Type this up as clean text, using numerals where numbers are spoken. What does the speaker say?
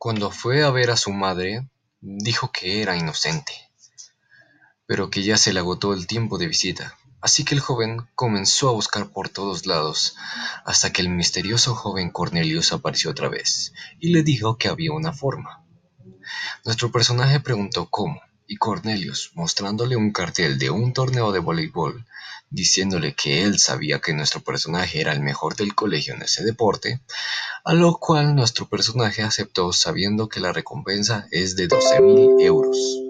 Cuando fue a ver a su madre, dijo que era inocente, pero que ya se le agotó el tiempo de visita. Así que el joven comenzó a buscar por todos lados, hasta que el misterioso joven Cornelius apareció otra vez y le dijo que había una forma. Nuestro personaje preguntó cómo, y Cornelius, mostrándole un cartel de un torneo de voleibol, diciéndole que él sabía que nuestro personaje era el mejor del colegio en ese deporte, a lo cual nuestro personaje aceptó sabiendo que la recompensa es de 12.000 euros.